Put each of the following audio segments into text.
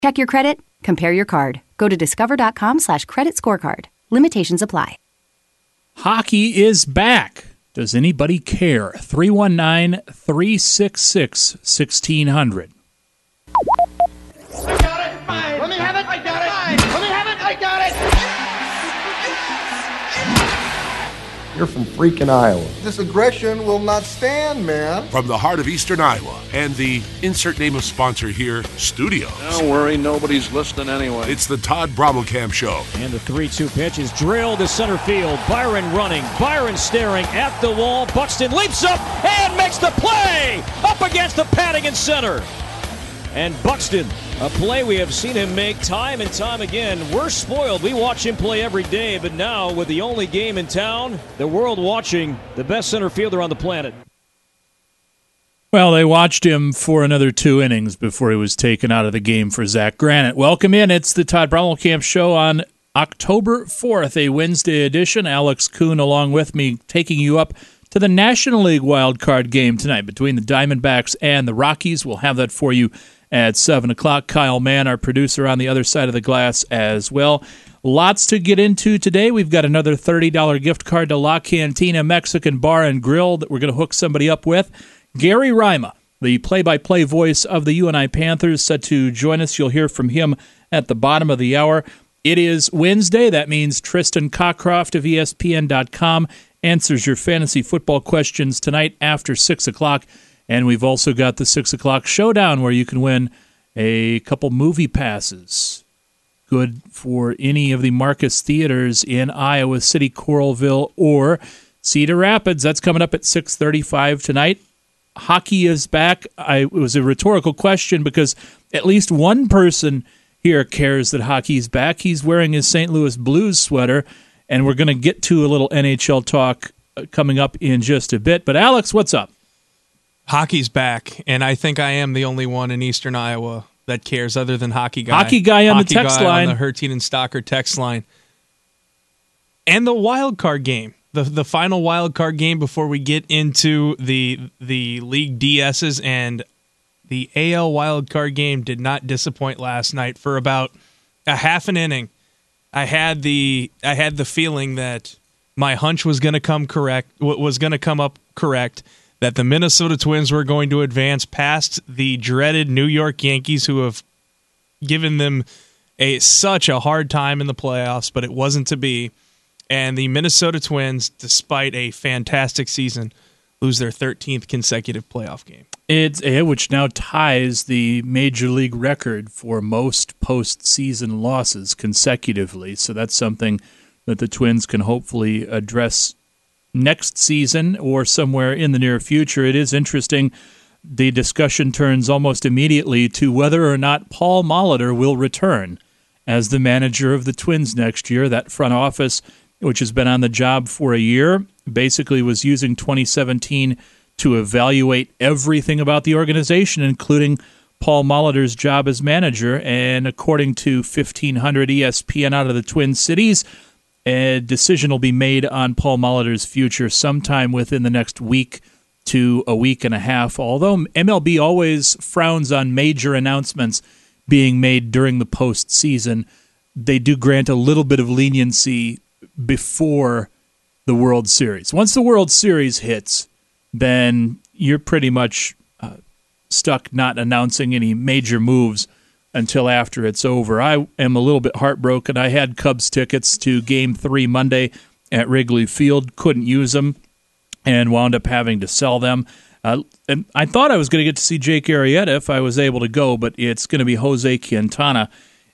Check your credit, compare your card. Go to discover.com/credit scorecard. Limitations apply. Hockey is back. Does anybody care? 319-366-1600. I got it! Fine. Let me have it! I got it! Fine. Let me have it! I got it! You're from freaking Iowa. This aggression will not stand, man. From the heart of Eastern Iowa and the insert name of sponsor here, Studios. Don't worry, nobody's listening anyway. It's the Todd Brommelkamp Show. And the 3-2 pitch is drilled to center field. Byron running. Byron staring at the wall. Buxton leaps up and makes the play up against the padding in center. And Buxton, a play we have seen him make time and time again. We're spoiled. We watch him play every day, but now with the only game in town, the world watching the best center fielder on the planet. Well, they watched him for another 2 innings before he was taken out of the game for Zach Granite. Welcome in. It's the Todd Brommelkamp Show on October 4th, a Wednesday edition. Alex Kuhn along with me, taking you up to the National League wildcard game tonight between the Diamondbacks and the Rockies. We'll have that for you at 7 o'clock. Kyle Mann, our producer, on the other side of the glass as well. Lots to get into today. We've got another $30 gift card to La Cantina Mexican Bar and Grill that we're going to hook somebody up with. Gary Rima, the play-by-play voice of the UNI Panthers, set to join us. You'll hear from him at the bottom of the hour. It is Wednesday. That means Tristan Cockcroft of ESPN.com answers your fantasy football questions tonight after 6 o'clock. And we've also got the 6 o'clock showdown where you can win a couple movie passes. Good for any of the Marcus Theaters in Iowa City, Coralville, or Cedar Rapids. That's coming up at 6:35 tonight. Hockey is back. It was a rhetorical question because at least one person here cares that hockey's back. He's wearing his St. Louis Blues sweater, and we're going to get to a little NHL talk coming up in just a bit. But Alex, what's up? Hockey's back, and I think I am the only one in Eastern Iowa that cares other than Hockey Guy. Hockey Guy on the text line. On the Hertine and Stocker text line. And the wild card game, the final wild card game before we get into the League DSs, and the AL wild card game did not disappoint last night for about a half an inning. I had the feeling that my hunch was going to come up correct. That the Minnesota Twins were going to advance past the dreaded New York Yankees, who have given them such a hard time in the playoffs, but it wasn't to be. And the Minnesota Twins, despite a fantastic season, lose their 13th consecutive playoff game. Which now ties the Major League record for most postseason losses consecutively. So that's something that the Twins can hopefully address next season or somewhere in the near future. It is interesting. The discussion turns almost immediately to whether or not Paul Molitor will return as the manager of the Twins next year. That front office, which has been on the job for a year, basically was using 2017 to evaluate everything about the organization, including Paul Molitor's job as manager. And according to 1500 ESPN out of the Twin Cities, a decision will be made on Paul Molitor's future sometime within the next week to a week and a half, although MLB always frowns on major announcements being made during the postseason. They do grant a little bit of leniency before the World Series. Once the World Series hits, then you're pretty much stuck not announcing any major moves until after it's over. I am a little bit heartbroken. I had Cubs tickets to Game 3 Monday at Wrigley Field, couldn't use them, and wound up having to sell them. And I thought I was going to get to see Jake Arrieta if I was able to go, but it's going to be Jose Quintana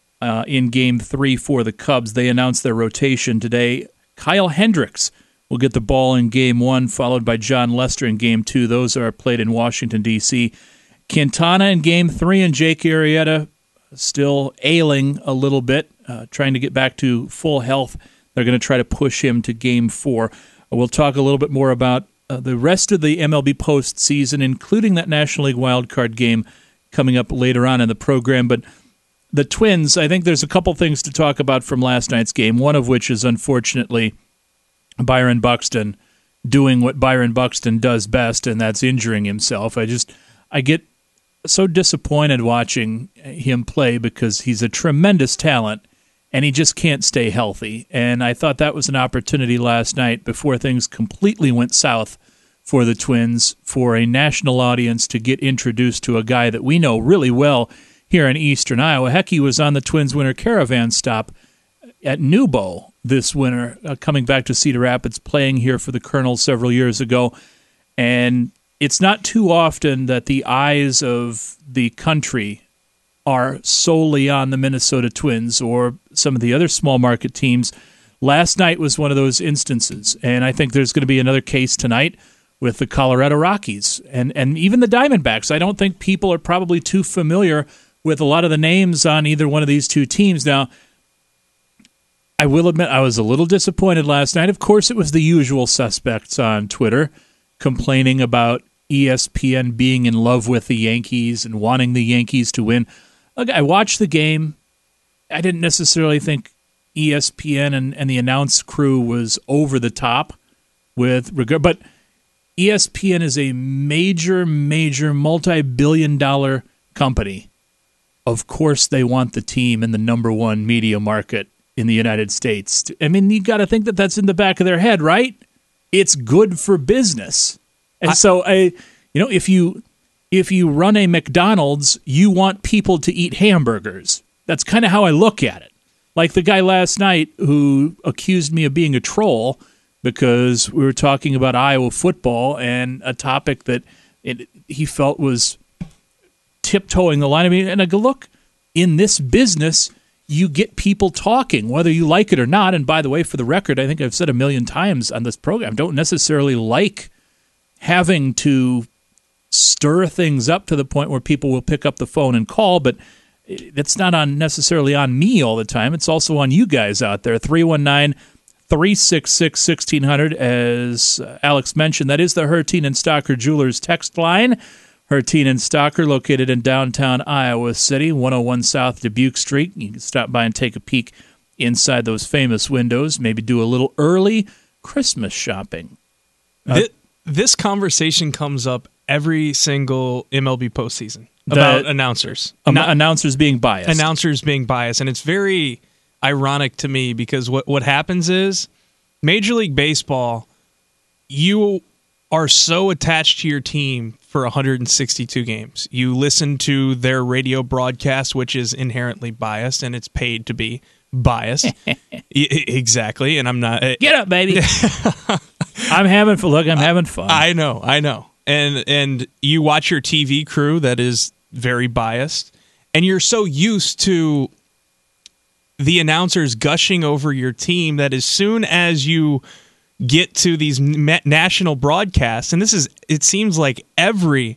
in Game 3 for the Cubs. They announced their rotation today. Kyle Hendricks will get the ball in Game 1, followed by John Lester in Game 2. Those are played in Washington, D.C. Quintana in Game 3 and Jake Arrieta still ailing a little bit, trying to get back to full health. They're going to try to push him to Game 4. We'll talk a little bit more about the rest of the MLB postseason, including that National League wildcard game coming up later on in the program. But the Twins, I think there's a couple things to talk about from last night's game, one of which is, unfortunately, Byron Buxton doing what Byron Buxton does best, and that's injuring himself. I get so disappointed watching him play because he's a tremendous talent and he just can't stay healthy. And I thought that was an opportunity last night before things completely went south for the Twins, for a national audience to get introduced to a guy that we know really well here in eastern Iowa. Heck, he was on the Twins winter caravan stop at Newbo this winter, coming back to Cedar Rapids, playing here for the Colonels several years ago. And it's not too often that the eyes of the country are solely on the Minnesota Twins or some of the other small market teams. Last night was one of those instances, and I think there's going to be another case tonight with the Colorado Rockies and even the Diamondbacks. I don't think people are probably too familiar with a lot of the names on either one of these two teams. Now, I will admit I was a little disappointed last night. Of course, it was the usual suspects on Twitter complaining about ESPN being in love with the Yankees and wanting the Yankees to win. Look, I watched the game. I didn't necessarily think ESPN and the announce crew was over the top with regard, but ESPN is a major, multi-billion-dollar company. Of course, they want the team in the number one media market in the United States. I mean, you got to think that that's in the back of their head, right? It's good for business, and if you run a McDonald's, you want people to eat hamburgers. That's kind of how I look at it. Like the guy last night who accused me of being a troll because we were talking about Iowa football and a topic that he felt was tiptoeing the line. I mean, and I go, look, in this business, you get people talking, whether you like it or not. And by the way, for the record, I think I've said a million times on this program, don't necessarily like having to stir things up to the point where people will pick up the phone and call, but it's not necessarily on me all the time. It's also on you guys out there. 319-366-1600, as Alex mentioned. That is the Hertine and Stocker Jewelers text line. Hertine and Stocker, located in downtown Iowa City, 101 South Dubuque Street. You can stop by and take a peek inside those famous windows, maybe do a little early Christmas shopping. This conversation comes up every single MLB postseason about announcers. Announcers being biased. Announcers being biased. And it's very ironic to me because what happens is Major League Baseball, you are so attached to your team for 162 games. You listen to their radio broadcast, which is inherently biased, and it's paid to be biased. Exactly, and I'm not... Get up, baby! I'm having fun. I know. And you watch your TV crew that is very biased, and you're so used to the announcers gushing over your team that as soon as you get to these national broadcasts, and it seems like every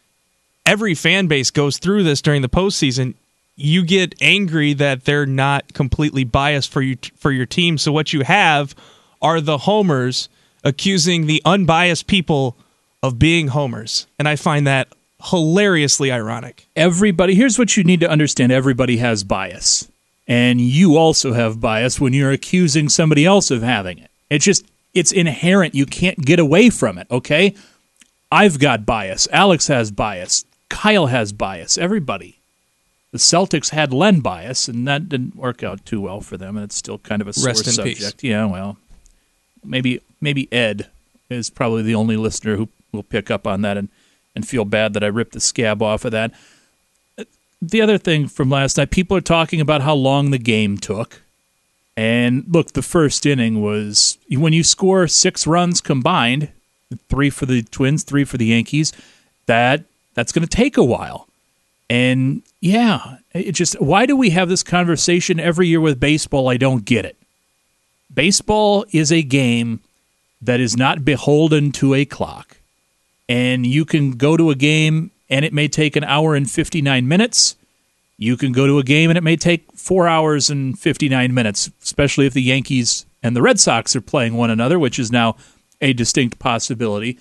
fan base goes through this during the postseason, you get angry that they're not completely biased for your team. So what you have are the homers accusing the unbiased people of being homers, and I find that hilariously ironic. Here's what you need to understand. Everybody has bias, and you also have bias when you're accusing somebody else of having it. It's inherent. You can't get away from it, okay? I've got bias. Alex has bias. Kyle has bias. Everybody. The Celtics had Len bias, and that didn't work out too well for them, and it's still kind of a sore subject. Peace. Yeah, well, maybe Ed is probably the only listener who will pick up on that and feel bad that I ripped the scab off of that. The other thing from last night, people are talking about how long the game took. And look, the first inning was, when you score 6 runs combined, 3 for the Twins, 3 for the Yankees, that's going to take a while. And yeah, why do we have this conversation every year with baseball? I don't get it. Baseball is a game that is not beholden to a clock. And you can go to a game and it may take an hour and 59 minutes. You can go to a game and it may take 4 hours and 59 minutes, especially if the Yankees and the Red Sox are playing one another, which is now a distinct possibility.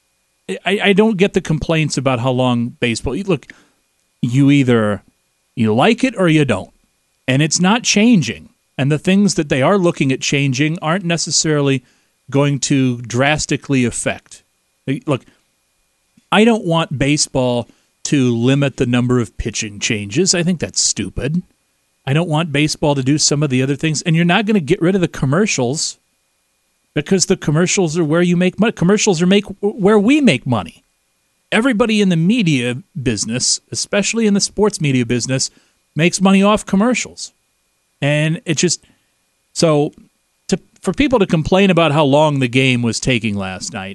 I don't get the complaints about how long baseball... Look, you like it or you don't. And it's not changing. And the things that they are looking at changing aren't necessarily going to drastically affect. Look, I don't want baseball to limit the number of pitching changes. I think that's stupid. I don't want baseball to do some of the other things. And you're not going to get rid of the commercials because the commercials are where you make money. Commercials are where we make money. Everybody in the media business, especially in the sports media business, makes money off commercials. And it just so for people to complain about how long the game was taking last night,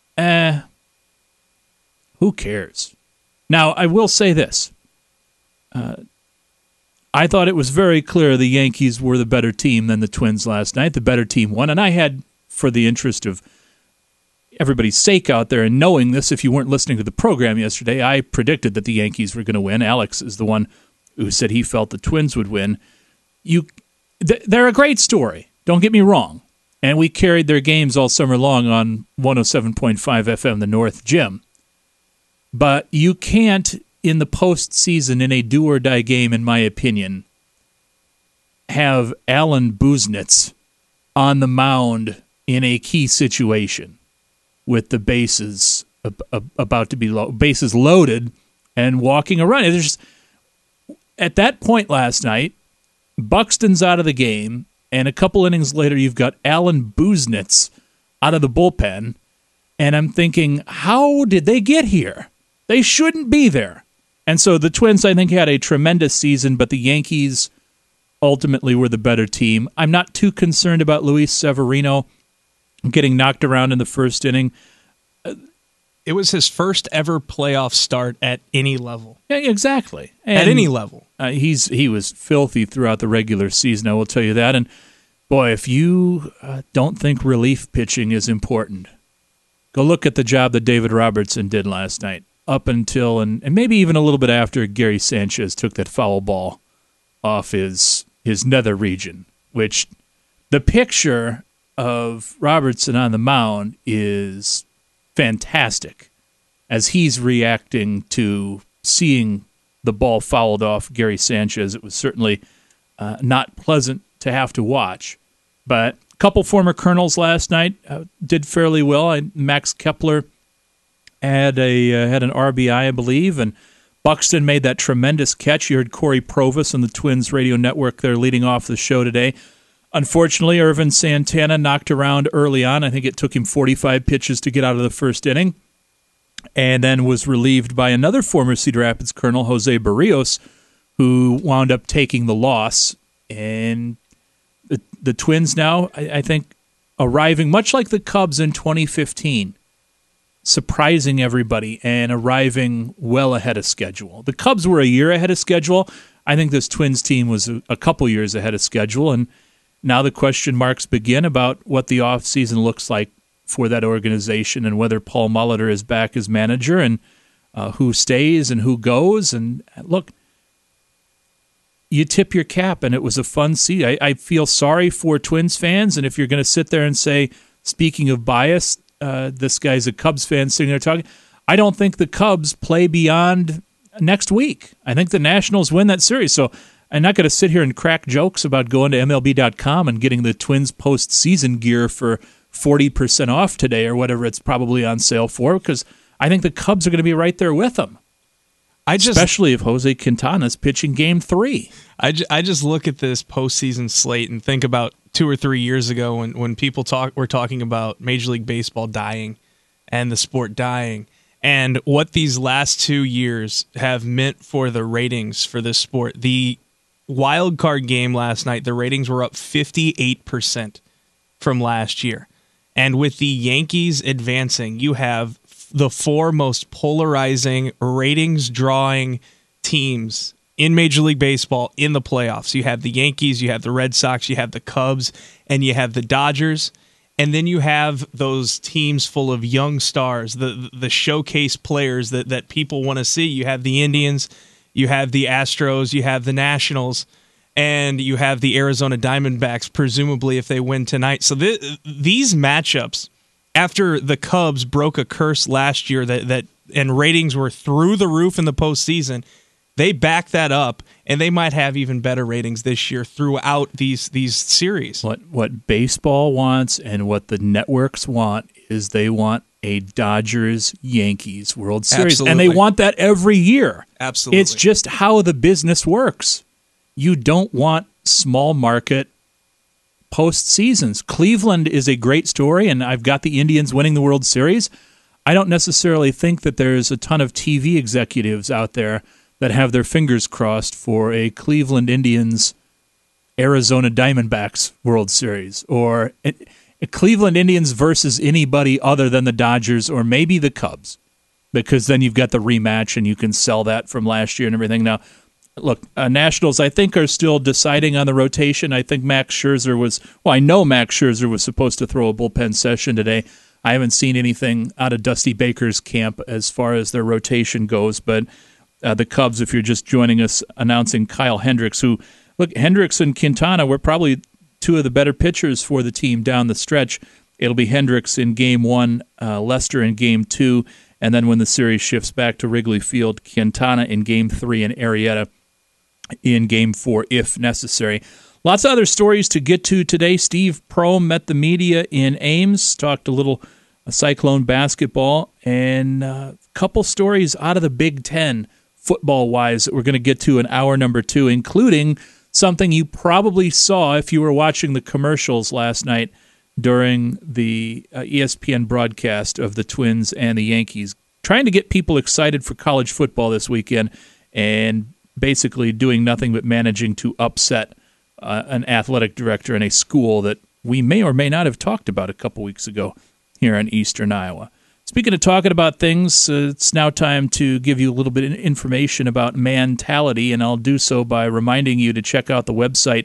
who cares? Now, I will say this. I thought it was very clear the Yankees were the better team than the Twins last night. The better team won, and I had, for the interest of everybody's sake out there and knowing this, if you weren't listening to the program yesterday, I predicted that the Yankees were going to win. Alex is the one who said he felt the Twins would win. They're a great story. Don't get me wrong. And we carried their games all summer long on 107.5 FM, the North Gym. But you can't, in the postseason, in a do-or-die game, in my opinion, have Alan Buznitz on the mound in a key situation with the bases about to be bases loaded and walking around. It's just, at that point last night, Buxton's out of the game, and a couple innings later, you've got Alan Buznitz out of the bullpen, and I'm thinking, how did they get here? They shouldn't be there. And so the Twins, I think, had a tremendous season, but the Yankees ultimately were the better team. I'm not too concerned about Luis Severino getting knocked around in the first inning. It was his first ever playoff start at any level. Yeah, exactly. And at any level. He was filthy throughout the regular season, I will tell you that. And, boy, if you don't think relief pitching is important, go look at the job that David Robertson did last night, up until and maybe even a little bit after Gary Sanchez took that foul ball off his nether region, which the picture of Robertson on the mound is fantastic as he's reacting to seeing the ball fouled off Gary Sanchez. It was certainly not pleasant to have to watch. But a couple former Colonels last night did fairly well. Max Kepler had an RBI, I believe, and Buxton made that tremendous catch. You heard Corey Provis on the Twins radio network there leading off the show today. Unfortunately, Irvin Santana knocked around early on. I think it took him 45 pitches to get out of the first inning, and then was relieved by another former Cedar Rapids Colonel, Jose Barrios, who wound up taking the loss. And the Twins now, I think, arriving much like the Cubs in 2015, surprising everybody and arriving well ahead of schedule. The Cubs were a year ahead of schedule. I think this Twins team was a couple years ahead of schedule, and now the question marks begin about what the offseason looks like for that organization and whether Paul Molitor is back as manager and who stays and who goes. And look, you tip your cap, and it was a fun season. I feel sorry for Twins fans, and if you're going to sit there and say, speaking of bias, this guy's a Cubs fan sitting there talking, I don't think the Cubs play beyond next week. I think the Nationals win that series. So I'm not going to sit here and crack jokes about going to MLB.com and getting the Twins postseason gear for 40% off today or whatever it's probably on sale for, because I think the Cubs are going to be right there with them. Especially if Jose Quintana's pitching Game 3. I just look at this postseason slate and think about 2 or 3 years ago when people were talking about Major League Baseball dying and the sport dying, and what these last 2 years have meant for the ratings for this sport. The wild card game last night, the ratings were up 58% from last year. And with the Yankees advancing, you have the 4 most polarizing, ratings-drawing teams in Major League Baseball in the playoffs. You have the Yankees, you have the Red Sox, you have the Cubs, and you have the Dodgers. And then you have those teams full of young stars, the showcase players that people want to see. You have the Indians, you have the Astros, you have the Nationals, and you have the Arizona Diamondbacks, presumably if they win tonight. So these matchups, after the Cubs broke a curse last year that and ratings were through the roof in the postseason, they back that up, and they might have even better ratings this year throughout these series. What baseball wants and what the networks want is they want a Dodgers-Yankees World Series. Absolutely. And they want that every year. Absolutely. It's just how the business works. You don't want small market postseasons. Cleveland is a great story, and I've got the Indians winning the World Series. I don't necessarily think that there's a ton of TV executives out there that have their fingers crossed for a Cleveland Indians Arizona Diamondbacks World Series, or a Cleveland Indians versus anybody other than the Dodgers or maybe the Cubs, because then you've got the rematch and you can sell that from last year and everything. Now, look, Nationals, I think, are still deciding on the rotation. I think Max Scherzer I know Max Scherzer was supposed to throw a bullpen session today. I haven't seen anything out of Dusty Baker's camp as far as their rotation goes, but the Cubs, if you're just joining us, announcing Kyle Hendricks, who, look, Hendricks and Quintana were probably two of the better pitchers for the team down the stretch. It'll be Hendricks in Game 1, Lester in Game 2, and then when the series shifts back to Wrigley Field, Quintana in Game 3 and Arrieta in Game 4 if necessary. Lots of other stories to get to today. Steve Prohm met the media in Ames, talked a little Cyclone basketball, and a couple stories out of the Big Ten football-wise that we're going to get to in hour number 2, including something you probably saw if you were watching the commercials last night during the ESPN broadcast of the Twins and the Yankees, trying to get people excited for college football this weekend and basically doing nothing but managing to upset an athletic director in a school that we may or may not have talked about a couple weeks ago here in eastern Iowa. Speaking of talking about things, it's now time to give you a little bit of information about Mantality, and I'll do so by reminding you to check out the website,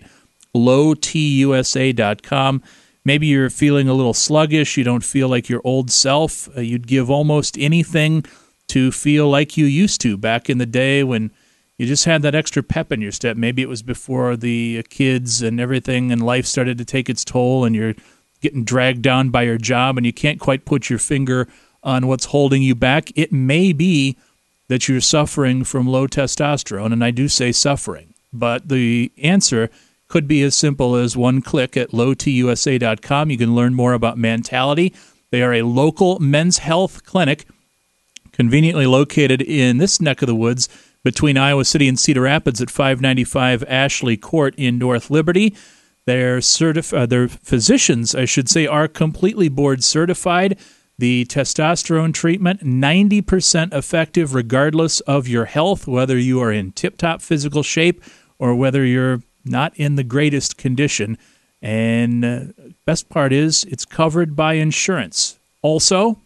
lowtusa.com. Maybe you're feeling a little sluggish, you don't feel like your old self. You'd give almost anything to feel like you used to back in the day when you just had that extra pep in your step. Maybe it was before the kids and everything and life started to take its toll and you're getting dragged down by your job and you can't quite put your finger on what's holding you back. It may be that you're suffering from low testosterone, and I do say suffering, but the answer could be as simple as one click at lowtusa.com. You can learn more about Mantality. They are a local men's health clinic conveniently located in this neck of the woods between Iowa City and Cedar Rapids at 595 Ashley Court in North Liberty. Their physicians, I should say, are completely board certified. The testosterone treatment, 90% effective regardless of your health, whether you are in tip-top physical shape or whether you're not in the greatest condition. And best part is it's covered by insurance. Also,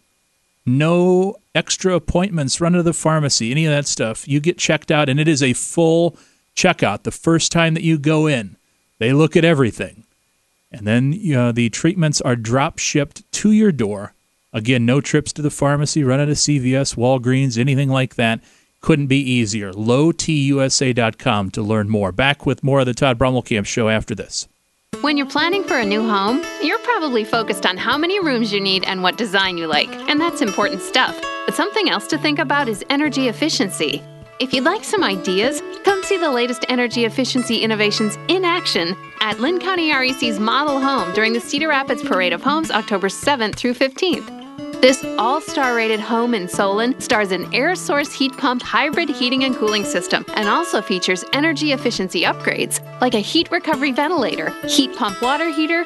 no extra appointments, run to the pharmacy, any of that stuff. You get checked out, and it is a full checkout the first time that you go in. They look at everything. And then the treatments are drop-shipped to your door. Again, no trips to the pharmacy, run to CVS, Walgreens, anything like that. Couldn't be easier. lowtusa.com to learn more. Back with more of the Todd Brummelkamp Show after this. When you're planning for a new home, you're probably focused on how many rooms you need and what design you like, and that's important stuff. But something else to think about is energy efficiency. If you'd like some ideas, come see the latest energy efficiency innovations in action at Linn County REC's Model Home during the Cedar Rapids Parade of Homes, October 7th through 15th. This all-star rated home in Solon stars an air source heat pump hybrid heating and cooling system and also features energy efficiency upgrades like a heat recovery ventilator, heat pump water heater,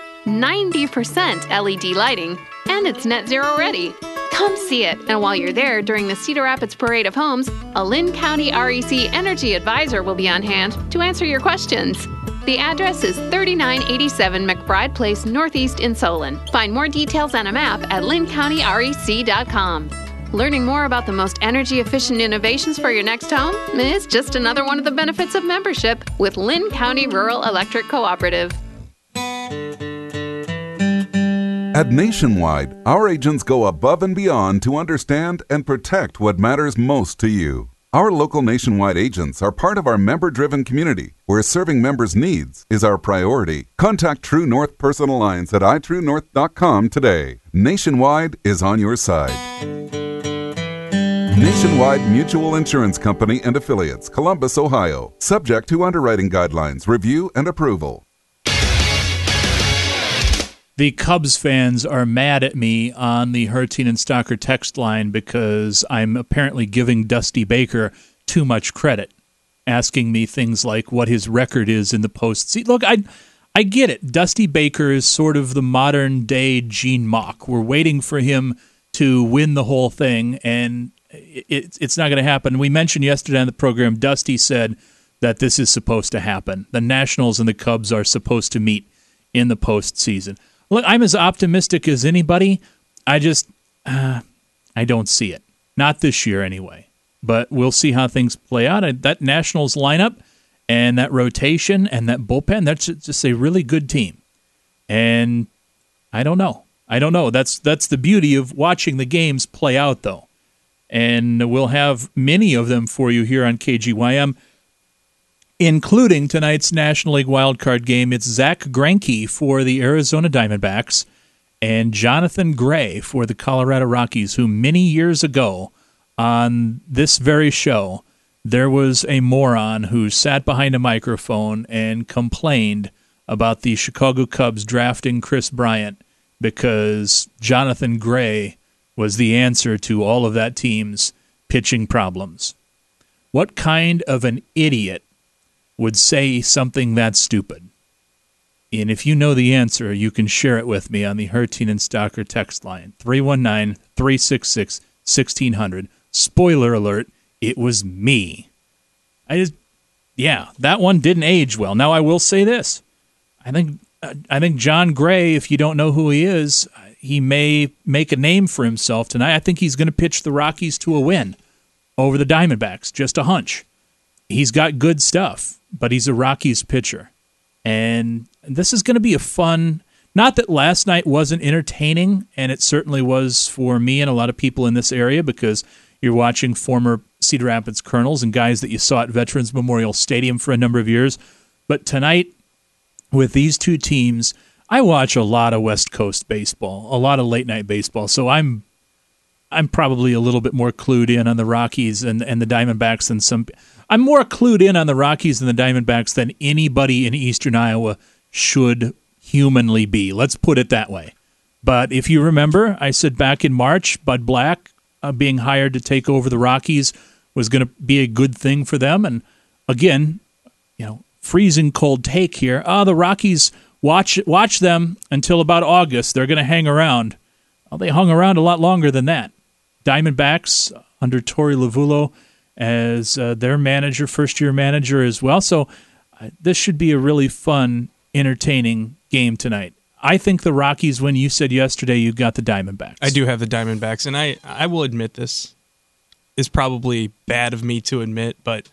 90% LED lighting, and it's net zero ready. Come see it, and while you're there during the Cedar Rapids Parade of Homes, a Linn County REC Energy Advisor will be on hand to answer your questions. The address is 3987 McBride Place, Northeast in Solon. Find more details on a map at linncountyrec.com. Learning more about the most energy-efficient innovations for your next home is just another one of the benefits of membership with Linn County Rural Electric Cooperative. At Nationwide, our agents go above and beyond to understand and protect what matters most to you. Our local Nationwide agents are part of our member-driven community, where serving members' needs is our priority. Contact True North Personal Lines at itruenorth.com today. Nationwide is on your side. Nationwide Mutual Insurance Company and Affiliates, Columbus, Ohio. Subject to underwriting guidelines, review, and approval. The Cubs fans are mad at me on the Hertine and Stocker text line because I'm apparently giving Dusty Baker too much credit, asking me things like what his record is in the postseason. Look, I get it. Dusty Baker is sort of the modern-day Gene Mauch. We're waiting for him to win the whole thing, and it's not going to happen. We mentioned yesterday on the program, Dusty said that this is supposed to happen. The Nationals and the Cubs are supposed to meet in the postseason. Look, I'm as optimistic as anybody. I don't see it. Not this year anyway. But we'll see how things play out. That Nationals lineup and that rotation and that bullpen, that's just a really good team. And I don't know. That's the beauty of watching the games play out, though. And we'll have many of them for you here on KGYM, including tonight's National League wildcard game. It's Zach Greinke for the Arizona Diamondbacks and Jonathan Gray for the Colorado Rockies, who many years ago on this very show, there was a moron who sat behind a microphone and complained about the Chicago Cubs drafting Chris Bryant because Jonathan Gray was the answer to all of that team's pitching problems. What kind of an idiot would say something that stupid? And if you know the answer, you can share it with me on the Hertine and Stocker text line, 319-366-1600. Spoiler alert, it was me. That one didn't age well. Now, I will say this. I think John Gray, if you don't know who he is, he may make a name for himself tonight. I think he's going to pitch the Rockies to a win over the Diamondbacks, just a hunch. He's got good stuff, but he's a Rockies pitcher. And this is going to be a fun, not that last night wasn't entertaining, and it certainly was for me and a lot of people in this area because you're watching former Cedar Rapids Colonels and guys that you saw at Veterans Memorial Stadium for a number of years. But tonight, with these two teams, I watch a lot of West Coast baseball, a lot of late-night baseball, so I'm probably a little bit more clued in on the Rockies and the Diamondbacks than some. I'm more clued in on the Rockies and the Diamondbacks than anybody in Eastern Iowa should humanly be. Let's put it that way. But if you remember, I said back in March, Bud Black being hired to take over the Rockies was going to be a good thing for them. And again, freezing cold take here. The Rockies, watch them until about August. They're going to hang around. Well, they hung around a lot longer than that. Diamondbacks under Torey Lovullo as their manager, first-year manager as well. So this should be a really fun, entertaining game tonight. I think the Rockies win. You said yesterday you got the Diamondbacks. I do have the Diamondbacks, and I will admit this is probably bad of me to admit, but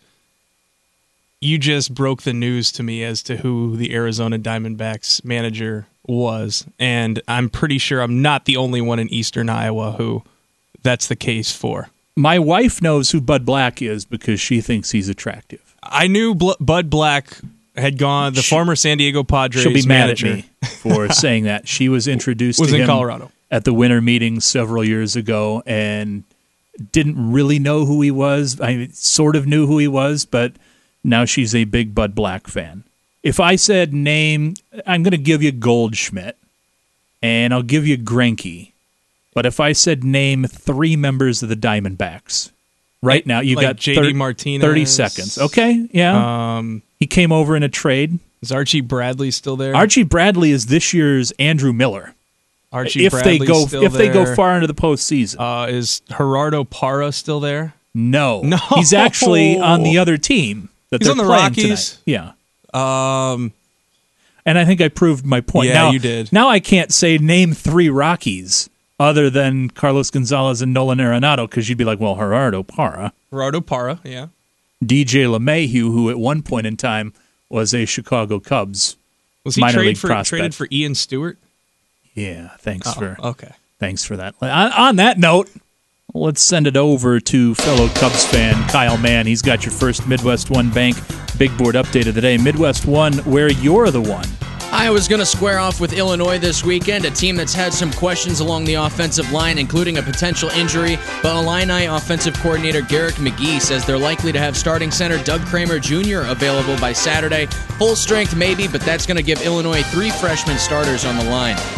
you just broke the news to me as to who the Arizona Diamondbacks manager was, and I'm pretty sure I'm not the only one in Eastern Iowa who that's the case for. My wife knows who Bud Black is because she thinks he's attractive. I knew Bud Black had gone, the former San Diego Padres manager. She'll be mad at me for for saying that. She was introduced to him in Colorado at the winter meeting several years ago and didn't really know who he was. I sort of knew who he was, but now she's a big Bud Black fan. If I said name, I'm going to give you Goldschmidt, and I'll give you Greinke. But if I said name 3 members of the Diamondbacks, right now you got JD Martinez, 30 seconds. Okay, yeah. He came over in a trade. Is Archie Bradley still there? Archie Bradley is this year's Andrew Miller. If they go far into the postseason. Is Gerardo Parra still there? No. He's actually on the other team. He's on the Rockies? Tonight. Yeah. And I think I proved my point. Yeah, you did. Now I can't say name 3 Rockies other than Carlos Gonzalez and Nolan Arenado because you'd be like, well, Gerardo Parra, yeah. DJ LeMahieu, who at one point in time was a Chicago Cubs was he minor league traded prospect. for Ian Stewart? Yeah, thanks for that. On that note, let's send it over to fellow Cubs fan Kyle Mann. He's got your first Midwest One Bank Big Board update of the day. Midwest One, where you're the one. Iowa's going to square off with Illinois this weekend, a team that's had some questions along the offensive line, including a potential injury. But Illini offensive coordinator Garrick McGee says they're likely to have starting center Doug Kramer Jr. available by Saturday. Full strength maybe, but that's going to give Illinois 3 freshman starters on the line.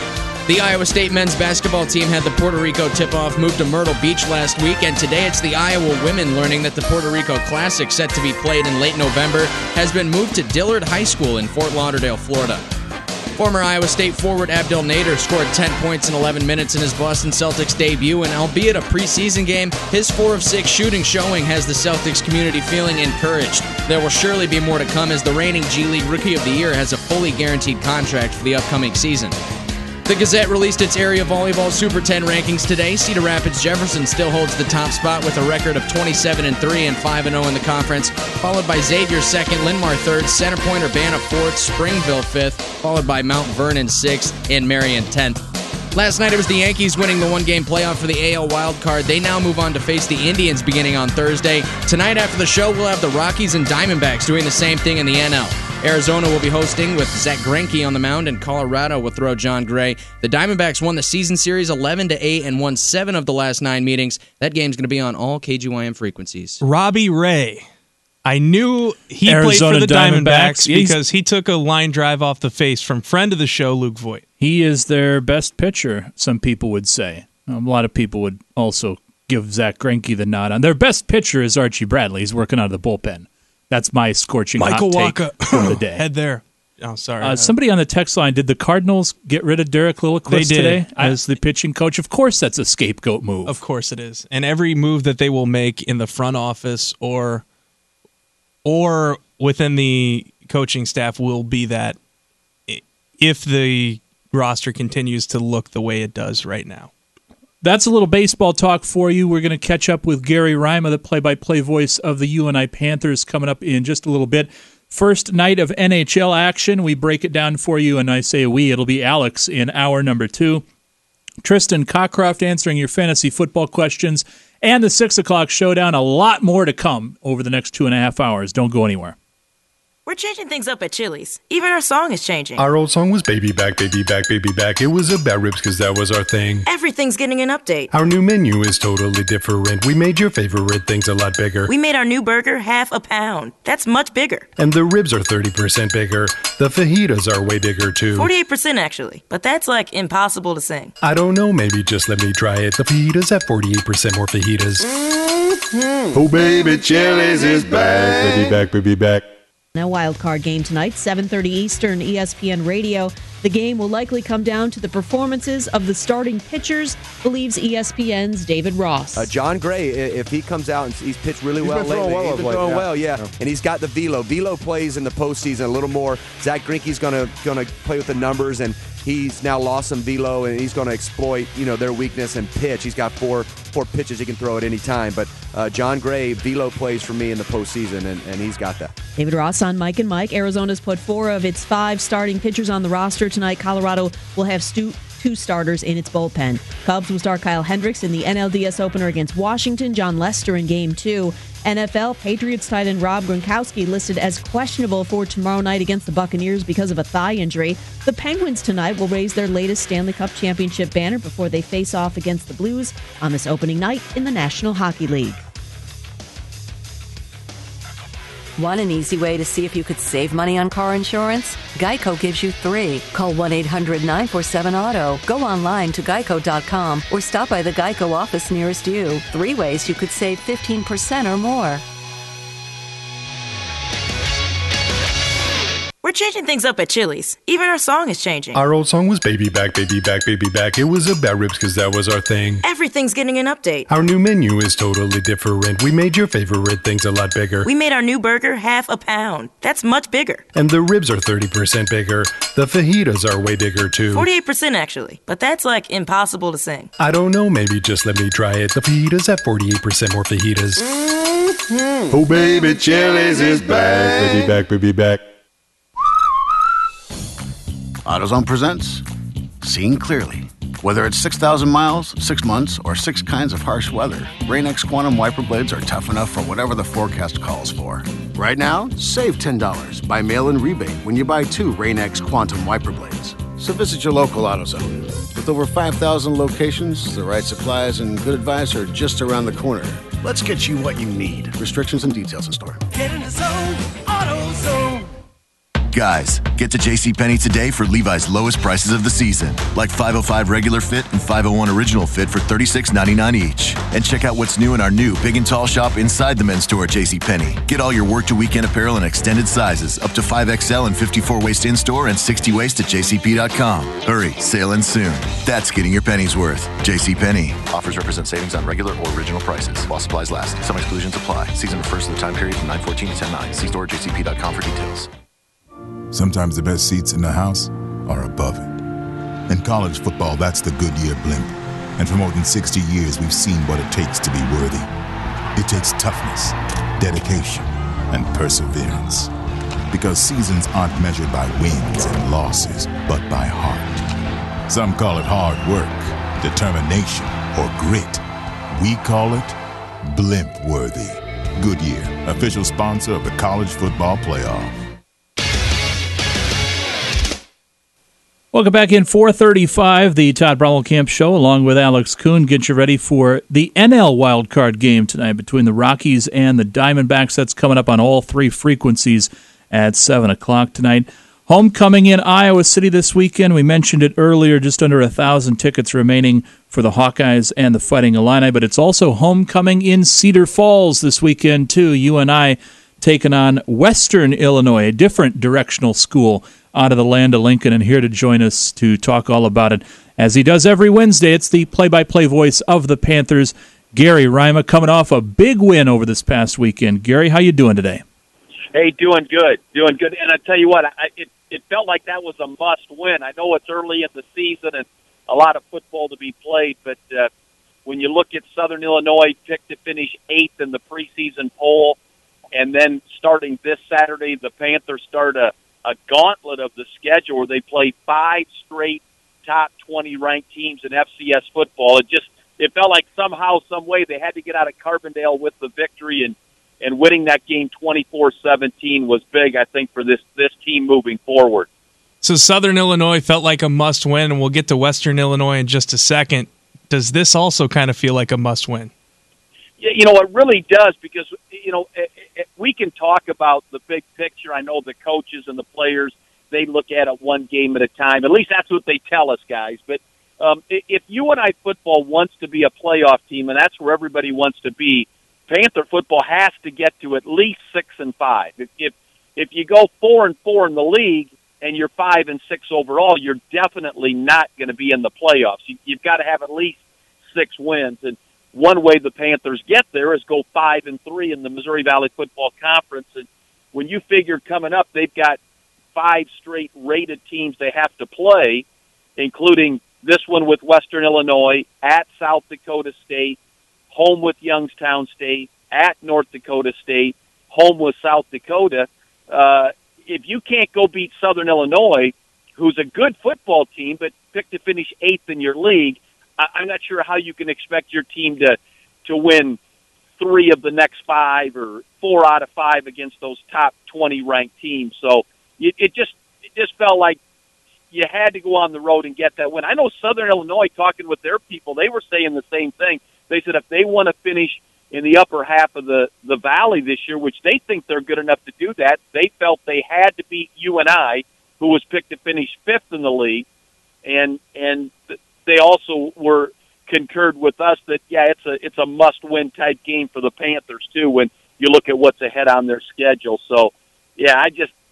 The Iowa State men's basketball team had the Puerto Rico tip-off moved to Myrtle Beach last week, and today it's the Iowa women learning that the Puerto Rico Classic, set to be played in late November, has been moved to Dillard High School in Fort Lauderdale, Florida. Former Iowa State forward Abdel Nader scored 10 points in 11 minutes in his Boston Celtics debut, and albeit a preseason game, his 4 of 6 shooting showing has the Celtics community feeling encouraged. There will surely be more to come as the reigning G League Rookie of the Year has a fully guaranteed contract for the upcoming season. The Gazette released its area volleyball Super 10 rankings today. Cedar Rapids Jefferson still holds the top spot with a record of 27-3 and 5-0 in the conference, followed by Xavier 2nd, Linn-Mar 3rd, Center Point Urbana 4th, Springville 5th, followed by Mount Vernon 6th, and Marion 10th. Last night it was the Yankees winning the one-game playoff for the AL wildcard. They now move on to face the Indians beginning on Thursday. Tonight after the show, we'll have the Rockies and Diamondbacks doing the same thing in the NL. Arizona will be hosting with Zach Greinke on the mound, and Colorado will throw John Gray. The Diamondbacks won the season series 11-8 and won 7 of the last 9 meetings. That game's going to be on all KGYM frequencies. Robbie Ray. I knew he Arizona played for the Diamondbacks Diamondbacks. because he took a line drive off the face from friend of the show, Luke Voigt. He is their best pitcher, some people would say. A lot of people would also give Zach Greinke the nod on. Their best pitcher is Archie Bradley. He's working out of the bullpen. That's my scorching Michael hot take Wacha for the day. Head there. Oh, sorry. Somebody on the text line, did the Cardinals get rid of Derek Lilliquist today as the pitching coach? Of course that's a scapegoat move. Of course it is. And every move that they will make in the front office or within the coaching staff will be that if the roster continues to look the way it does right now. That's a little baseball talk for you. We're going to catch up with Gary Rima, the play-by-play voice of the UNI Panthers, coming up in just a little bit. First night of NHL action. We break it down for you, and I say we. It'll be Alex in hour number 2. Tristan Cockcroft answering your fantasy football questions, and the 6 o'clock showdown. A lot more to come over the next 2.5 hours. Don't go anywhere. We're changing things up at Chili's. Even our song is changing. Our old song was Baby Back, Baby Back, Baby Back. It was about ribs because that was our thing. Everything's getting an update. Our new menu is totally different. We made your favorite things a lot bigger. We made our new burger half a pound. That's much bigger. And the ribs are 30% bigger. The fajitas are way bigger too. 48% actually. But that's like impossible to sing. I don't know, maybe just let me try it. The fajitas have 48% more fajitas. Mm-hmm. Oh baby, Chili's is back. Baby back, baby back. Now, wild card game tonight, 7:30 Eastern, ESPN Radio. The game will likely come down to the performances of the starting pitchers, believes ESPN's David Ross. John Gray, if he comes out and he's pitched really well lately. He's been throwing well, yeah. And he's got the velo. Velo plays in the postseason a little more. Zach Greinke's gonna play with the numbers, and he's now lost some velo, and he's going to exploit their weakness and pitch. He's got four pitches he can throw at any time. But John Gray, velo plays for me in the postseason, and he's got that. David Ross on Mike and Mike. Arizona's put 4 of its 5 starting pitchers on the roster tonight. Colorado will have 2 starters in its bullpen. Cubs will start Kyle Hendricks in the NLDS opener against Washington. John Lester in Game 2. NFL, Patriots tight end Rob Gronkowski listed as questionable for tomorrow night against the Buccaneers because of a thigh injury. The Penguins tonight will raise their latest Stanley Cup championship banner before they face off against the Blues on this opening night in the National Hockey League. Want an easy way to see if you could save money on car insurance? Geico gives you 3. Call 1-800-947-AUTO. Go online to geico.com or stop by the Geico office nearest you. 3 ways you could save 15% or more. We're changing things up at Chili's. Even our song is changing. Our old song was Baby Back, Baby Back, Baby Back. It was about ribs because that was our thing. Everything's getting an update. Our new menu is totally different. We made your favorite things a lot bigger. We made our new burger half a pound. That's much bigger. And the ribs are 30% bigger. The fajitas are way bigger too. 48% actually. But that's like impossible to sing. I don't know, maybe just let me try it. The fajitas have 48% more fajitas. Mm-hmm. Oh baby, Chili's is back. Baby back, baby back. AutoZone presents Seeing Clearly. Whether it's 6,000 miles, 6 months, or 6 kinds of harsh weather, Rain-X Quantum wiper blades are tough enough for whatever the forecast calls for. Right now, save $10 by mail-in rebate when you buy 2 Rain-X Quantum wiper blades. So visit your local AutoZone. With over 5,000 locations, the right supplies and good advice are just around the corner. Let's get you what you need. Restrictions and details in store. Get in the zone, AutoZone. Guys, get to JCPenney today for Levi's lowest prices of the season, like 505 regular fit and 501 original fit for $36.99 each. And check out what's new in our new Big and Tall shop inside the men's store at JCPenney. Get all your work to weekend apparel in extended sizes, up to 5XL and 54 waist in-store and 60 waist at jcp.com. Hurry, sale ends soon. That's getting your pennies worth. JCPenney. Offers represent savings on regular or original prices while supplies last. Some exclusions apply. Season refers to the time period from 9/14 to 10/9. See store at jcp.com for details. Sometimes the best seats in the house are above it. In college football, that's the Goodyear blimp. And for more than 60 years, we've seen what it takes to be worthy. It takes toughness, dedication, and perseverance. Because seasons aren't measured by wins and losses, but by heart. Some call it hard work, determination, or grit. We call it blimp-worthy. Goodyear, official sponsor of the College Football Playoff. Welcome back in 435, the Todd Brommelkamp Show, along with Alex Kuhn. Get you ready for the NL wildcard game tonight between the Rockies and the Diamondbacks. That's coming up on all three frequencies at 7 o'clock tonight. Homecoming in Iowa City this weekend. We mentioned it earlier, just under 1,000 tickets remaining for the Hawkeyes and the Fighting Illini, but it's also homecoming in Cedar Falls this weekend, too. UNI taking on Western Illinois, a different directional school out of the land of Lincoln, and here to join us to talk all about it, as he does every Wednesday. It's the play-by-play voice of the Panthers, Gary Rima, coming off a big win over this past weekend. Gary, how you doing today? Hey, doing good. And I tell you what, it felt like that was a must-win. I know it's early in the season and a lot of football to be played, but when you look at Southern Illinois, picked to finish 8th in the preseason poll, and then starting this Saturday, the Panthers start a gauntlet of the schedule where they play 5 straight top 20 ranked teams in FCS football. It felt like somehow, some way they had to get out of Carbondale with the victory, and winning that game 24-17 was big, I think, for this team moving forward. So Southern Illinois felt like a must-win, and we'll get to Western Illinois in just a second. Does this also kind of feel like a must-win? Yeah, it really does, because, we can talk about the big picture. I know the coaches and the players, they look at it one game at a time. At least that's what they tell us, guys. But if UNI football wants to be a playoff team, and that's where everybody wants to be, Panther football has to get to at least 6-5. If you go 4-4 in the league and you're 5-6 overall, you're definitely not going to be in the playoffs. You've got to have at least 6 wins. And one way the Panthers get there is go 5-3 in the Missouri Valley Football Conference. And when you figure coming up, they've got 5 straight rated teams they have to play, including this one with Western Illinois, at South Dakota State, home with Youngstown State, at North Dakota State, home with South Dakota. If you can't go beat Southern Illinois, who's a good football team, but picked to finish 8th in your league, I'm not sure how you can expect your team to win 3 of the next 5 or 4 out of 5 against those top 20 ranked teams. So it just felt like you had to go on the road and get that win. I know Southern Illinois, talking with their people, they were saying the same thing. They said if they want to finish in the upper half of the valley this year, which they think they're good enough to do that, they felt they had to beat UNI, who was picked to finish 5th in the league, and they also were concurred with us that, it's a must-win type game for the Panthers, too, when you look at what's ahead on their schedule. So, I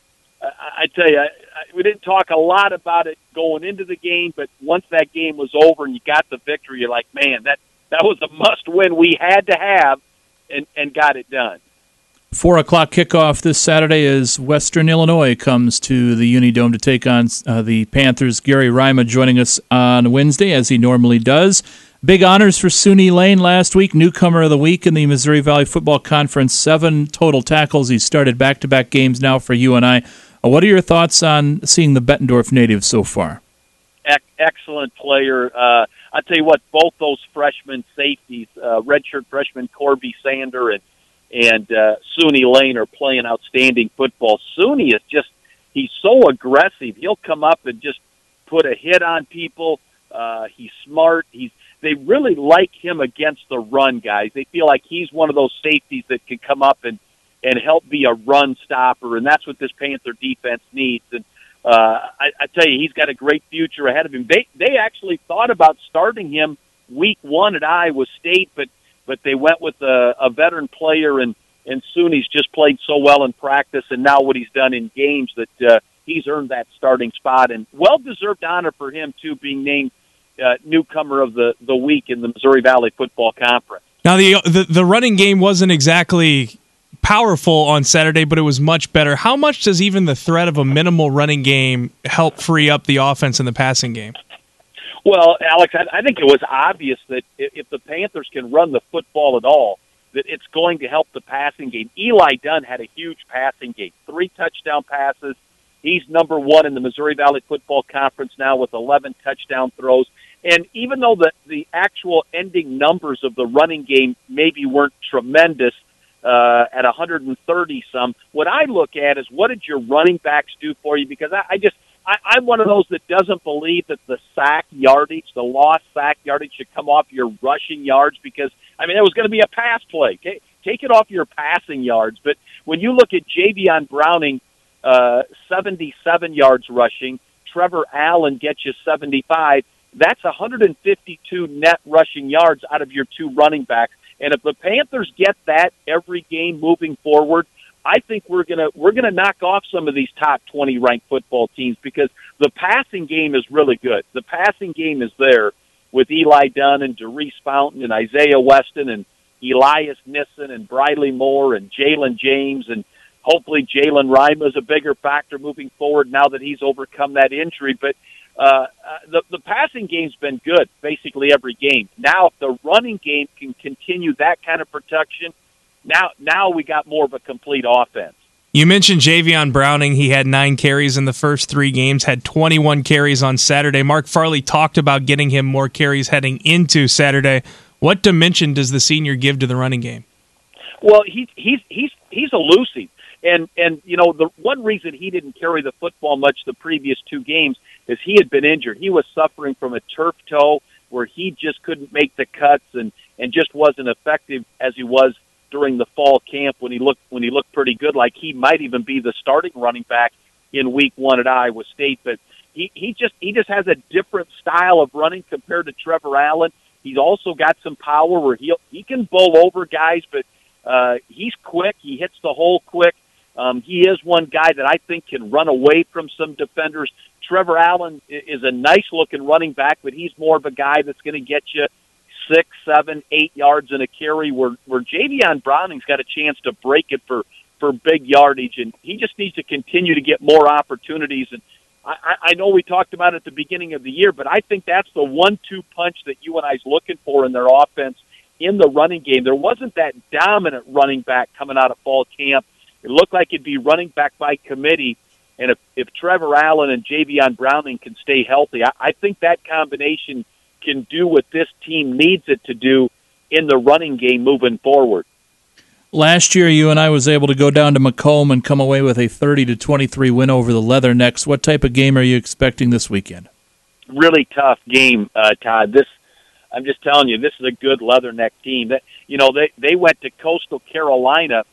tell you, we didn't talk a lot about it going into the game, but once that game was over and you got the victory, you're like, man, that was a must-win we had to have and got it done. 4 o'clock kickoff this Saturday as Western Illinois comes to the Unidome to take on the Panthers. Gary Rima joining us on Wednesday, as he normally does. Big honors for Suni Lane last week, newcomer of the week in the Missouri Valley Football Conference. 7 total tackles. He's started back-to-back games now for UNI. What are your thoughts on seeing the Bettendorf native so far? Excellent player. I tell you what, both those freshman safeties, redshirt freshman Corby Sander and Suni Lane, are playing outstanding football. Suni is he's so aggressive. He'll come up and just put a hit on people. He's smart. They really like him against the run, guys. They feel like he's one of those safeties that can come up and and help be a run stopper, and that's what this Panther defense needs. And I tell you, he's got a great future ahead of him. They actually thought about starting him week 1 at Iowa State, but they went with a veteran player, and soon he's just played so well in practice, and now what he's done in games that he's earned that starting spot, and well-deserved honor for him, too, being named newcomer of the week in the Missouri Valley Football Conference. Now, the running game wasn't exactly powerful on Saturday, but it was much better. How much does even the threat of a minimal running game help free up the offense in the passing game? Well, Alex, I think it was obvious that if the Panthers can run the football at all, that it's going to help the passing game. Eli Dunn had a huge passing game, 3 touchdown passes. He's number 1 in the Missouri Valley Football Conference now with 11 touchdown throws. And even though the actual ending numbers of the running game maybe weren't tremendous at 130-some, what I look at is what did your running backs do for you? Because I'm one of those that doesn't believe that the sack yardage, the lost sack yardage, should come off your rushing yards because, I mean, it was going to be a pass play. Okay? Take it off your passing yards. But when you look at Javion Browning, 77 yards rushing, Trevor Allen gets you 75, that's 152 net rushing yards out of your 2 running backs. And if the Panthers get that every game moving forward, I think we're gonna knock off some of these top 20 ranked football teams because the passing game is really good. The passing game is there with Eli Dunn and Darius Fountain and Isaiah Weston and Elias Nissen and Briley Moore and Jalen James, and hopefully Jalen Rima is a bigger factor moving forward now that he's overcome that injury. But the passing game's been good basically every game. Now, if the running game can continue that kind of production, now we got more of a complete offense. You mentioned Javion Browning. He had 9 carries in the first 3 games, had 21 carries on Saturday. Mark Farley talked about getting him more carries heading into Saturday. What dimension does the senior give to the running game? Well, he's elusive. And you know, the one reason he didn't carry the football much the previous 2 games is he had been injured. He was suffering from a turf toe where he just couldn't make the cuts and just wasn't effective as he was during the fall camp when he looked pretty good, like he might even be the starting running back in week 1 at Iowa State. But he just has a different style of running compared to Trevor Allen. He's also got some power where he can bowl over guys, but he's quick. He hits the hole quick. He is one guy that I think can run away from some defenders. Trevor Allen is a nice-looking running back, but he's more of a guy that's going to get you 6, 7, 8 yards in a carry, where Javion Browning's got a chance to break it for big yardage, and he just needs to continue to get more opportunities. And I know we talked about it at the beginning of the year, but I think that's the 1-2 punch that UNI's looking for in their offense in the running game. There wasn't that dominant running back coming out of fall camp. It looked like it'd be running back by committee, and if Trevor Allen and Javion Browning can stay healthy, I think that combination can do what this team needs it to do in the running game moving forward. Last year, UNI was able to go down to Macomb and come away with a 30-23 win over the Leathernecks. What type of game are you expecting this weekend? Really tough game, Todd. I'm just telling you, this is a good Leatherneck team. That they went to Coastal Carolina,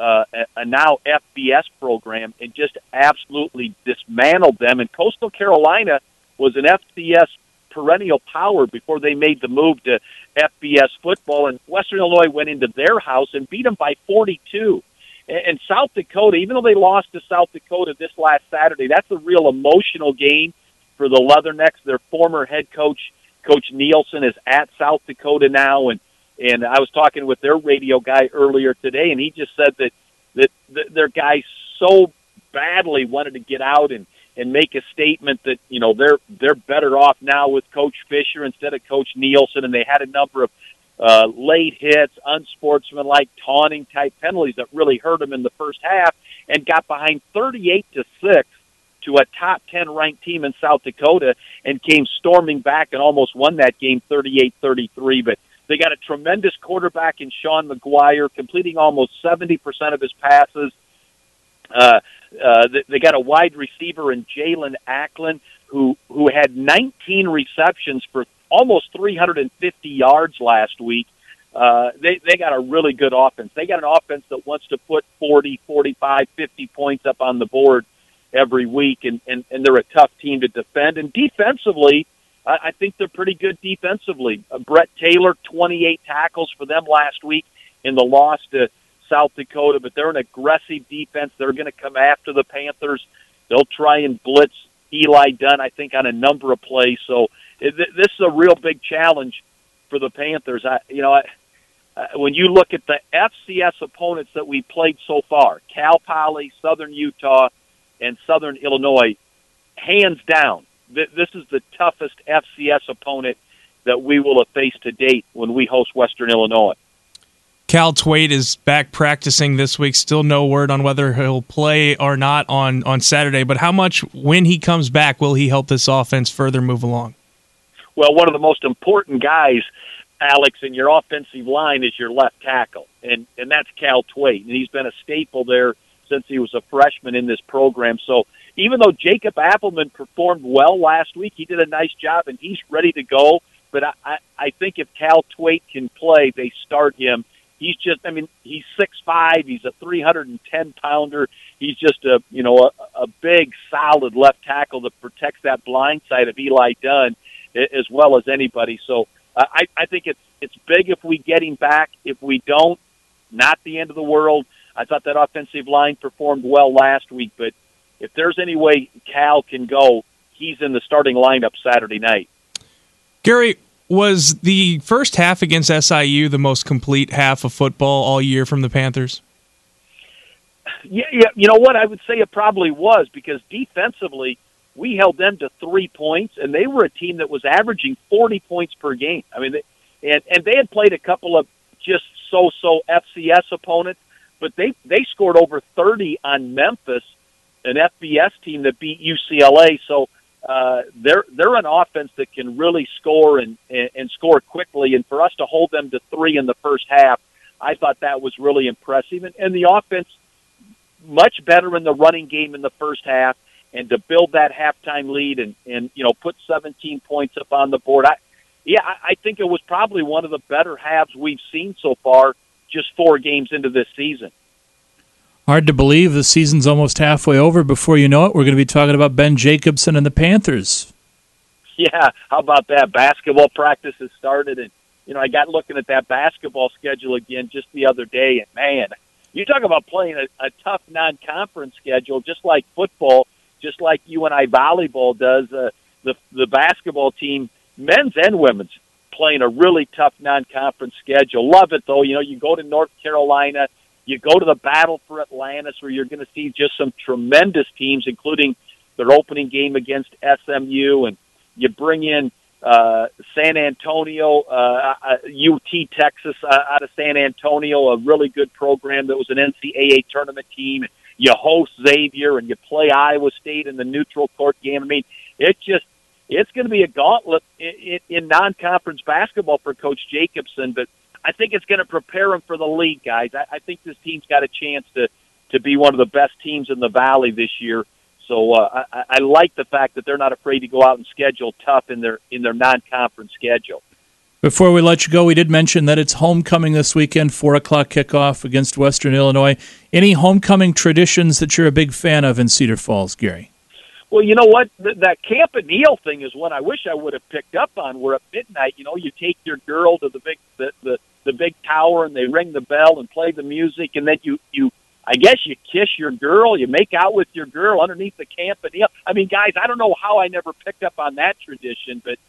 a now FBS program, and just absolutely dismantled them. And Coastal Carolina was an FCS perennial power before they made the move to FBS football, and Western Illinois went into their house and beat them by 42. And South Dakota, even though they lost to South Dakota this last Saturday, that's a real emotional game for the Leathernecks. Their former head coach, Coach Nielsen, is at South Dakota now, and I was talking with their radio guy earlier today, and he just said that their guys so badly wanted to get out and make a statement that, they're better off now with Coach Fisher instead of Coach Nielsen, and they had a number of late hits, unsportsmanlike, taunting-type penalties that really hurt them in the first half, and got behind 38-6 to a top 10 ranked team in South Dakota and came storming back and almost won that game 38-33. But they got a tremendous quarterback in Sean McGuire, completing almost 70% of his passes. They got a wide receiver in Jalen Acklin who had 19 receptions for almost 350 yards last week. They got a really good offense. They got an offense that wants to put 40, 45, 50 points up on the board every week, and they're a tough team to defend. And defensively, I think they're pretty good defensively. Brett Taylor, 28 tackles for them last week in the loss to South Dakota, but they're an aggressive defense. They're going to come after the Panthers. They'll try and blitz Eli Dunn, I think, on a number of plays. So this is a real big challenge for the Panthers. When you look at the FCS opponents that we played so far, Cal Poly, Southern Utah, and Southern Illinois, hands down, this is the toughest FCS opponent that we will have faced to date when we host Western Illinois. Cal Twait is back practicing this week. Still no word on whether he'll play or not on Saturday. But how much, when he comes back, will he help this offense further move along? Well, one of the most important guys, Alex, in your offensive line is your left tackle, and that's Cal Twait. And he's been a staple there since he was a freshman in this program. So even though Jacob Appleman performed well last week, he did a nice job, and he's ready to go. But I think if Cal Twait can play, they start him. He's just, he's 6'5", he's a 310-pounder. He's just a big, solid left tackle that protects that blind side of Eli Dunn as well as anybody. So I think it's big if we get him back. If we don't, not the end of the world. I thought that offensive line performed well last week, but if there's any way Cal can go, he's in the starting lineup Saturday night. Gary, was the first half against SIU the most complete half of football all year from the Panthers? Yeah, you know what? I would say it probably was, because defensively we held them to 3 points, and they were a team that was averaging 40 points per game. And they had played a couple of just so-so FCS opponents, but they scored over 30 on Memphis, an FBS team that beat UCLA. So they're an offense that can really score and score quickly. And for us to hold them to 3 in the first half, I thought that was really impressive. And the offense much better in the running game in the first half, and to build that halftime lead and put 17 points up on the board. I think it was probably one of the better halves we've seen so far, just 4 games into this season. Hard to believe the season's almost halfway over. Before you know it, we're going to be talking about Ben Jacobson and the Panthers. Yeah, how about that? Basketball practice has started, and I got looking at that basketball schedule again just the other day, and man, you talk about playing a tough non-conference schedule, just like football, just like UNI volleyball does. The basketball team, men's and women's, playing a really tough non-conference schedule. Love it, though. You go to North Carolina, you go to the Battle for Atlantis, where you're going to see just some tremendous teams, including their opening game against SMU, and you bring in San Antonio, UT Texas out of San Antonio, a really good program that was an NCAA tournament team. You host Xavier, and you play Iowa State in the neutral court game. It's going to be a gauntlet in non-conference basketball for Coach Jacobson, but I think it's going to prepare him for the league, guys. I think this team's got a chance to be one of the best teams in the Valley this year. So I like the fact that they're not afraid to go out and schedule tough in their non-conference schedule. Before we let you go, we did mention that it's homecoming this weekend, 4 o'clock kickoff against Western Illinois. Any homecoming traditions that you're a big fan of in Cedar Falls, Gary? Well, you know what? That Campanile thing is one I wish I would have picked up on, where at midnight, you take your girl to the big tower, and they ring the bell and play the music, and then you I guess you kiss your girl, you make out with your girl underneath the Campanile. Guys, I don't know how I never picked up on that tradition, but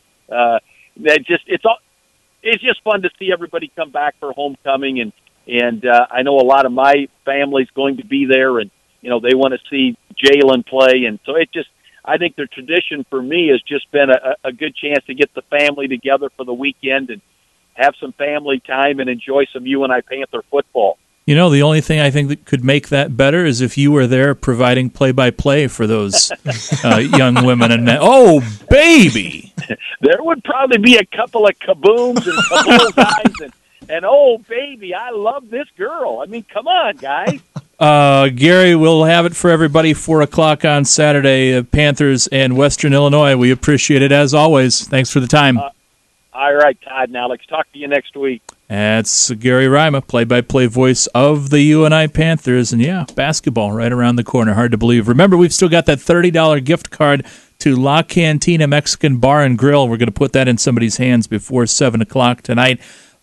it's just fun to see everybody come back for homecoming, and I know a lot of my family's going to be there, and they want to see Jalen play, and so I think the tradition for me has just been a good chance to get the family together for the weekend and have some family time and enjoy some UNI Panther football. The only thing I think that could make that better is if you were there providing play-by-play for those young women and men. Oh, baby! There would probably be a couple of kabooms and kaboom guys and oh, baby, I love this girl. Come on, guys. Gary, we'll have it for everybody, 4 o'clock on Saturday, Panthers and Western Illinois. We appreciate it, as always. Thanks for the time. All right, Todd and Alex. Talk to you next week. That's Gary Rima, play-by-play voice of the UNI Panthers. And, yeah, basketball right around the corner. Hard to believe. Remember, we've still got that $30 gift card to La Cantina Mexican Bar and Grill. We're going to put that in somebody's hands before 7 o'clock tonight.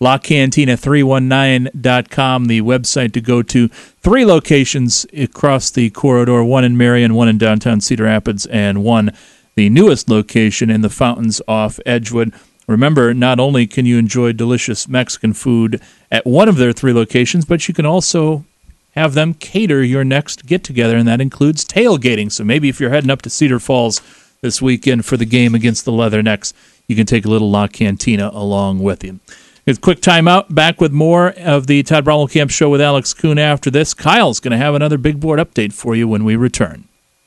LaCantina319.com, the website to go to. 3 locations across the corridor, one in Marion, one in downtown Cedar Rapids, and one, the newest location in the Fountains off Edgewood. Remember, not only can you enjoy delicious Mexican food at one of their 3 locations, but you can also have them cater your next get-together, and that includes tailgating. So maybe if you're heading up to Cedar Falls this weekend for the game against the Leathernecks, you can take a little La Cantina along with you. It's a quick timeout. Back with more of the Todd Camp Show with Alex Kuhn after this. Kyle's going to have another big board update for you when we return.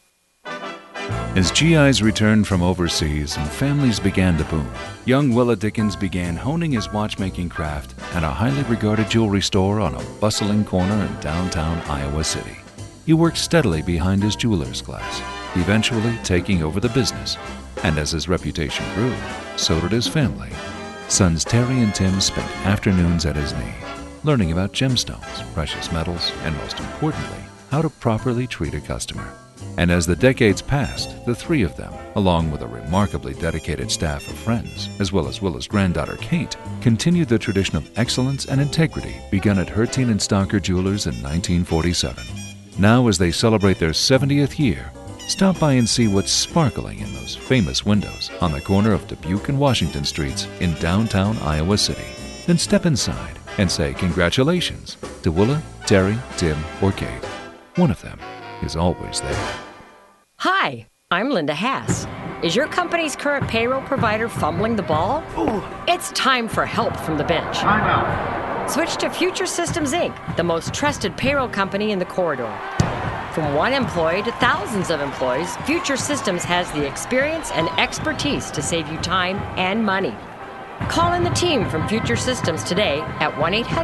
As GIs returned from overseas and families began to boom, young Willa Dickens began honing his watchmaking craft at a highly regarded jewelry store on a bustling corner in downtown Iowa City. He worked steadily behind his jeweler's glass, eventually taking over the business. And as his reputation grew, so did his family. Sons Terry and Tim spent afternoons at his knee, learning about gemstones, precious metals, and most importantly, how to properly treat a customer. And as the decades passed, the 3 of them, along with a remarkably dedicated staff of friends, as well as Willa's granddaughter Kate, continued the tradition of excellence and integrity begun at Hertine and Stalker Jewelers in 1947. Now, as they celebrate their 70th year, stop by and see what's sparkling in those famous windows on the corner of Dubuque and Washington Streets in downtown Iowa City. Then step inside and say congratulations to Willa, Terry, Tim, or Kate. One of them is always there. Hi, I'm Linda Haas. Is your company's current payroll provider fumbling the ball? Ooh. It's time for help from the bench. I know. Switch to Future Systems, Inc., the most trusted payroll company in the corridor. From one employee to thousands of employees, Future Systems has the experience and expertise to save you time and money. Call in the team from Future Systems today at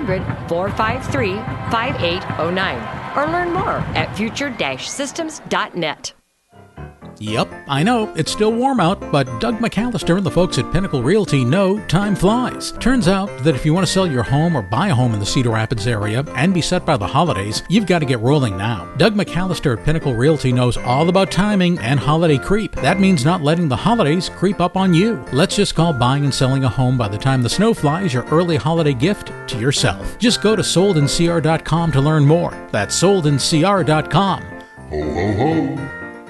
1-800-453-5809 or learn more at future-systems.net. Yep, I know, it's still warm out, but Doug McAllister and the folks at Pinnacle Realty know time flies. Turns out that if you want to sell your home or buy a home in the Cedar Rapids area and be set by the holidays, you've got to get rolling now. Doug McAllister at Pinnacle Realty knows all about timing and holiday creep. That means not letting the holidays creep up on you. Let's just call buying and selling a home by the time the snow flies your early holiday gift to yourself. Just go to soldandcr.com to learn more. That's soldandcr.com. Ho, ho, ho.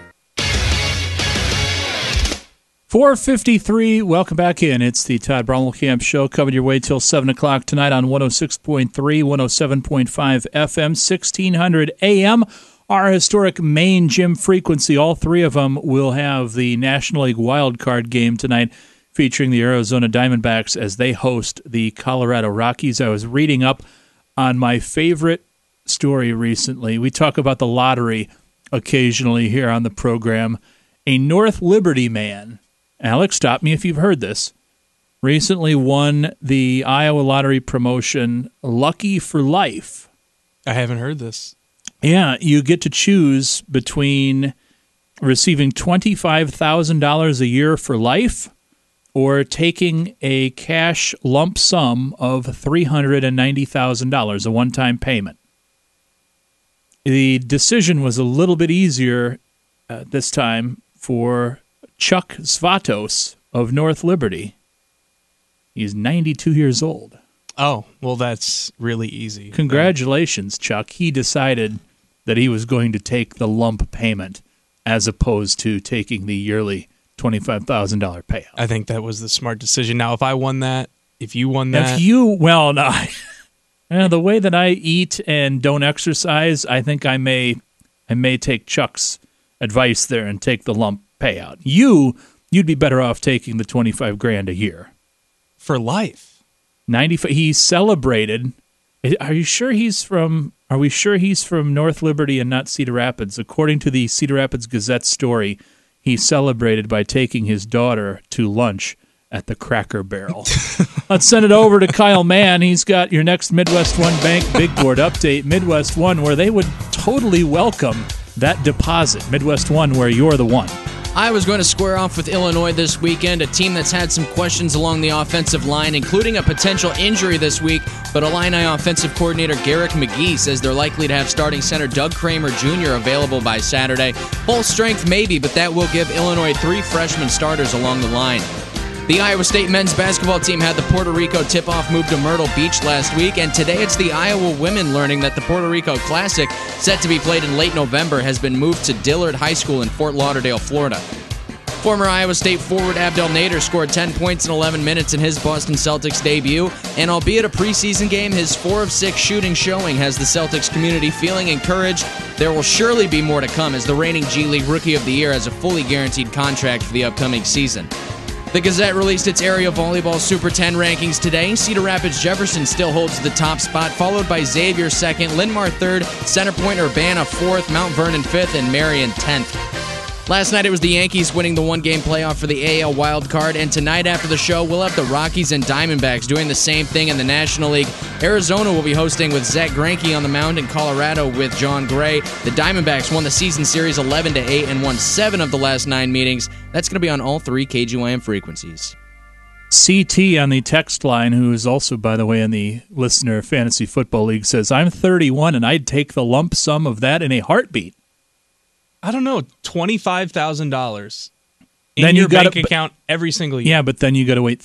4:53. Welcome back in. It's the Todd Camp Show, coming your way till 7 o'clock tonight on 106.3, 107.5 FM, 1600 AM. Our historic main gym frequency. All 3 of them will have the National League Wild Card game tonight, featuring the Arizona Diamondbacks as they host the Colorado Rockies. I was reading up on my favorite story recently. We talk about the lottery occasionally here on the program. A North Liberty man, Alex, stop me if you've heard this, recently won the Iowa lottery promotion Lucky for Life. I haven't heard this. Yeah, you get to choose between receiving $25,000 a year for life or taking a cash lump sum of $390,000, a one-time payment. The decision was a little bit easier this time for Chuck Svatos of North Liberty. He's 92 years old. Oh, well, that's really easy. Congratulations, Chuck. He decided that he was going to take the lump payment as opposed to taking the yearly $25,000 payout. I think that was the smart decision. Now, if I won that, if you won that... the way that I eat and don't exercise, I think I may take Chuck's advice there and take the lump payout. You'd be better off taking the $25,000 a year for life. 95. He celebrated. Are we sure he's from North Liberty and not Cedar Rapids? According to the Cedar Rapids Gazette story, he celebrated by taking his daughter to lunch at the Cracker Barrel. Let's send it over to Kyle Mann. He's got your next Midwest One Bank Big Board update. Midwest One, where they would totally welcome that deposit. Midwest One, where you're the one. Iowa's going to square off with Illinois this weekend, a team that's had some questions along the offensive line, including a potential injury this week. But Illini offensive coordinator Garrick McGee says they're likely to have starting center Doug Kramer Jr. available by Saturday. Full strength maybe, but that will give Illinois 3 freshman starters along the line. The Iowa State men's basketball team had the Puerto Rico tip-off move to Myrtle Beach last week, and today it's the Iowa women learning that the Puerto Rico Classic, set to be played in late November, has been moved to Dillard High School in Fort Lauderdale, Florida. Former Iowa State forward Abdel Nader scored 10 points in 11 minutes in his Boston Celtics debut, and albeit a preseason game, his 4 of 6 shooting showing has the Celtics community feeling encouraged. There will surely be more to come as the reigning G League Rookie of the Year has a fully guaranteed contract for the upcoming season. The Gazette released its area volleyball Super 10 rankings today. Cedar Rapids Jefferson still holds the top spot, followed by Xavier 2nd, Linn-Mar 3rd, Centerpoint Urbana 4th, Mount Vernon 5th, and Marion 10th. Last night it was the Yankees winning the one-game playoff for the AL wild card, and tonight after the show we'll have the Rockies and Diamondbacks doing the same thing in the National League. Arizona will be hosting with Zach Greinke on the mound, in Colorado with John Gray. The Diamondbacks won the season series 11-8 and won 7 of the last 9 meetings. That's going to be on all 3 KGYM frequencies. CT on the text line, who is also, by the way, in the Listener Fantasy Football League, says, I'm 31 and I'd take the lump sum of that in a heartbeat. I don't know, $25,000 in your bank account every single year. Yeah, but then you got to wait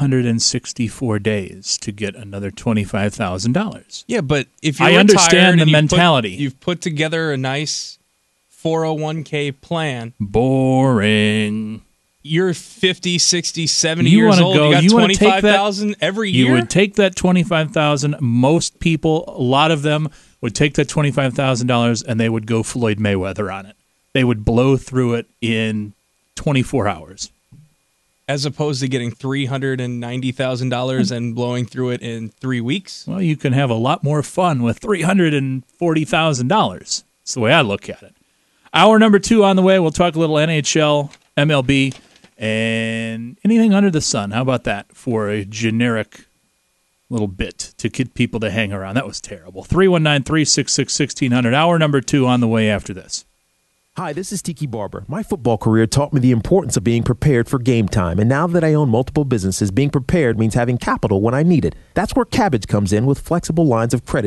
364 days to get another $25,000. Yeah, but if you're I understand the and mentality. You've put together a nice 401k plan. Boring. You're 50, 60, 70 years old. You got $25,000 every year? You would take that $25,000. Most people, a lot of them, would take that $25,000 and they would go Floyd Mayweather on it. They would blow through it in 24 hours. As opposed to getting $390,000 and blowing through it in 3 weeks? Well, you can have a lot more fun with $340,000. That's the way I look at it. Hour number 2 on the way. We'll talk a little NHL, MLB, and anything under the sun. How about that for a generic little bit to get people to hang around? That was terrible. 319-366-1600. Hour number 2 on the way after this. Hi, this is Tiki Barber. My football career taught me the importance of being prepared for game time, and now that I own multiple businesses, being prepared means having capital when I need it. That's where Cabbage comes in with flexible lines of credit